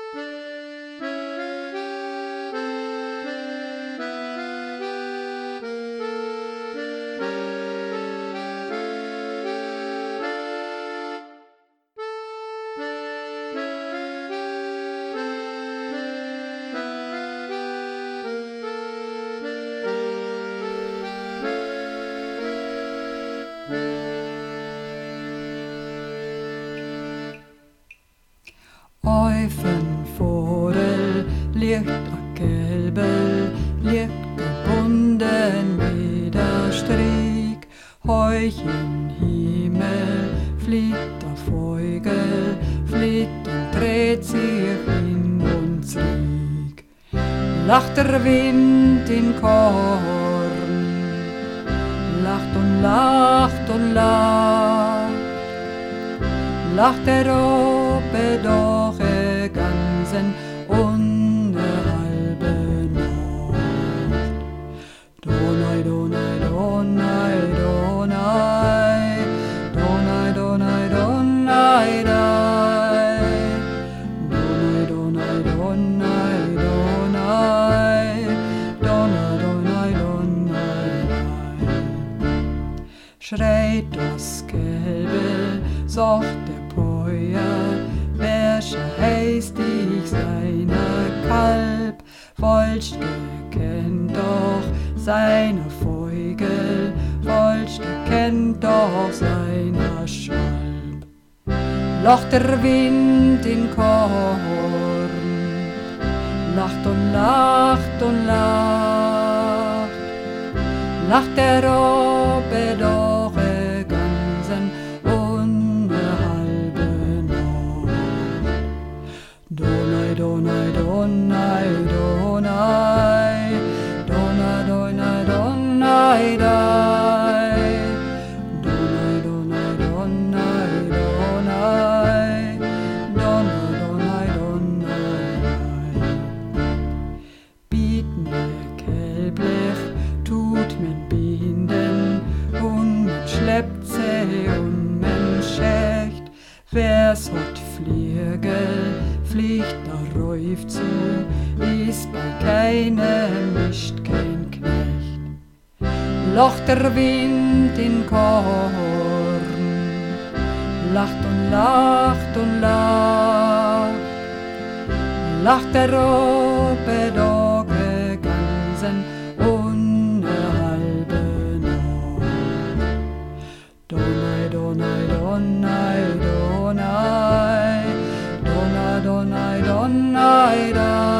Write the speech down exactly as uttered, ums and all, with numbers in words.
Eufen Vogel liegt a Kälbel, liegt gebunden wie der Strick. Heuch in Himmel fliegt der Vogel, fliegt und dreht sich hin und zurück. Lacht der Wind in Korn, lacht und lacht und lacht, lacht der Ope doch e ganzen und ne halbe Nacht. Donai, Donai, Donai, Donai, Donai, Donai, Donai, Donai, Donai, Donai, Donai, Donai, Donai, Donai, Donai. Schreit das Kälbel, sagt der Päuer, welche heißt ich seine Kalb, wollst gekennt doch seine Vogel, wollst gekennt doch seine Schalb. Lacht der Wind in Korn, lacht und lacht und lacht, lacht der Obe doch e ganzen und ne halbe Nacht. Donai, Donai, Donai, Donai, Donai, Donai, Donai, Donai, Donai, Donai, Donai, Donai, Donai, Donai, Biet mir kälblich, tut men binden, und men schleppt sie und men schächt. Wer's hat Fliegel, fliegt der Räuf zu, ist bei keinem nicht kein Knecht. Lacht der Wind in Korn, lacht und lacht und lacht, lacht der Obe doch e ganzen und ne halbe Nacht. Donai, Donai, Donai, Donai, Donai, Donai, Donai, Donai.